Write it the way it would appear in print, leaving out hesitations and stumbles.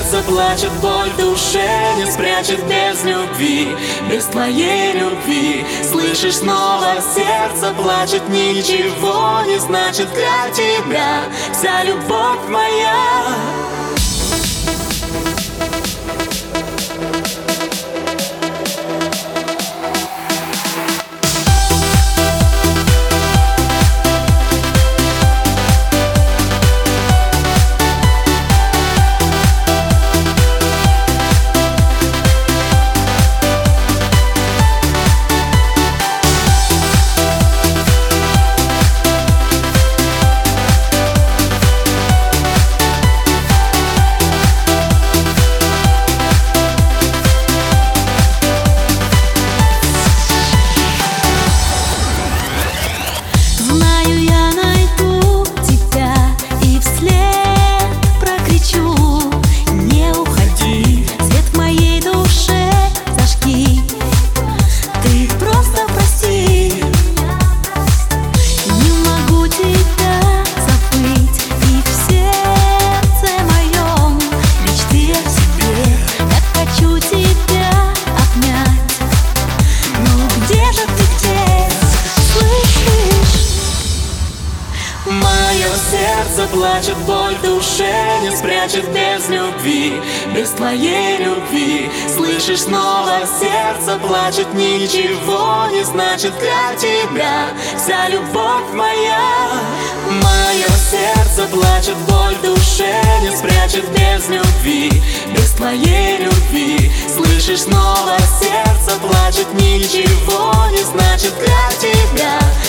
сердце плачет, боль в душе не спрячет без любви, без твоей любви. Слышишь, снова сердце плачет, ничего не значит для тебя вся любовь моя. Сердце плачет, боль в душе не спрячет без любви, без твоей любви. Слышишь, снова сердце плачет, ничего не значит для тебя вся любовь моя. Мое сердце плачет, боль в душе не спрячет без любви, без твоей любви. Слышишь, снова сердце плачет, ничего не значит для тебя